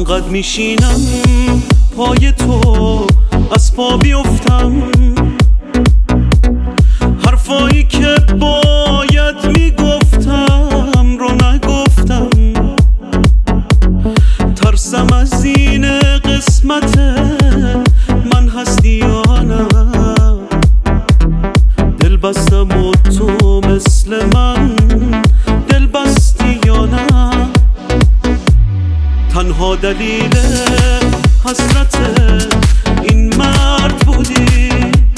انقدر میشینم پای تو از پا بیفتم، حرفایی که باید میگفتم رو نگفتم. ترسم از این قسمت من هستی یا نه، دل بستم و تو مثل من دل بستی یا نه. تنها دلیل حسرت این مرد بودی،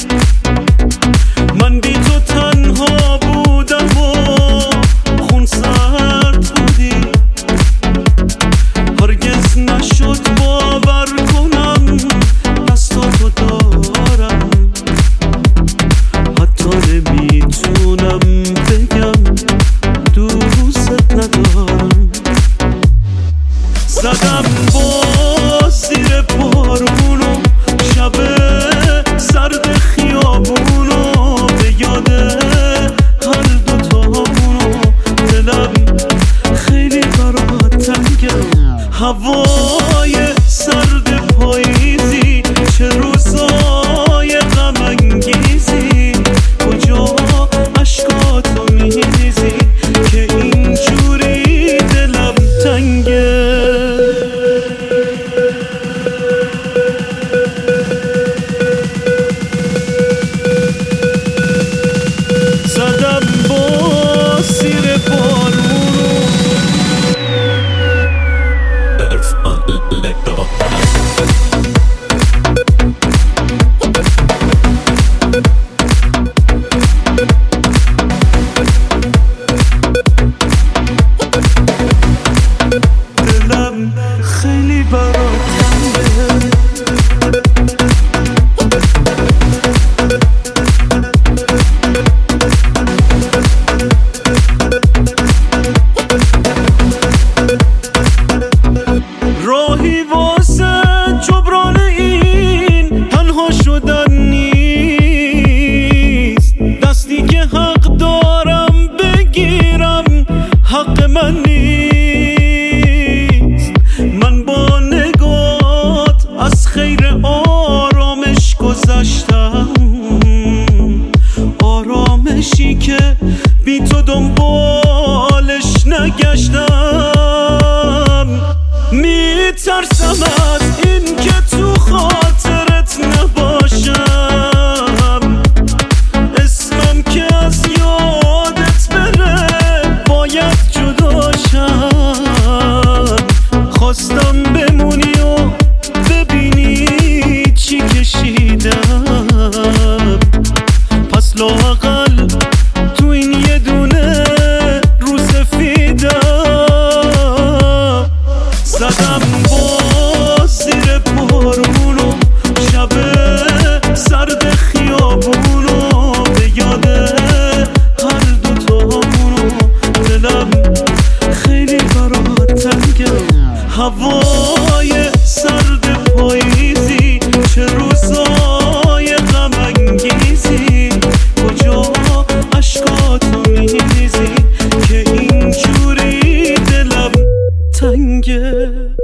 من بی تو تنها بودم و خون سرد بودی. هرگز نشد باور کنم دستاتو دارم، حتی نمیتونم بگم دوست ندارم. زدم با زیر بارونو شب سرد خیابونو، به یاد هر دوتامونو دلم خیلی برات تنگه. هوای سرد پاییزی، چه روزای غم انگیزی، کجا اشکاتو میریزی که اینجوری دلم تنگه. زدم با سیر بارونو دلم خیلی برات تنگه. راهی واسه جبران این تنها شدن نیست، دستی که حق دارم بگیرم حق من نیست. من با نگات از خیر آرامش گذشتم، آرامشی که بی تو دنبالش نگشتم. میترسم از این که تو خاطرت نباشم، اسمم که از یادت بره باید جداشم. خواستم بمونی و ببینی چی کشیدم، پس لااقل تو این یه دونه رو سفیدم. زدم با زیر بارونو شب سرد خیابونو، به یاد هر دوتامونو دلم خیلی برات تنگه. هوای سرد پاییزی، چه روزای غم انگیزی، کجا اشکاتو میریزی که اینجوری دلم تنگه.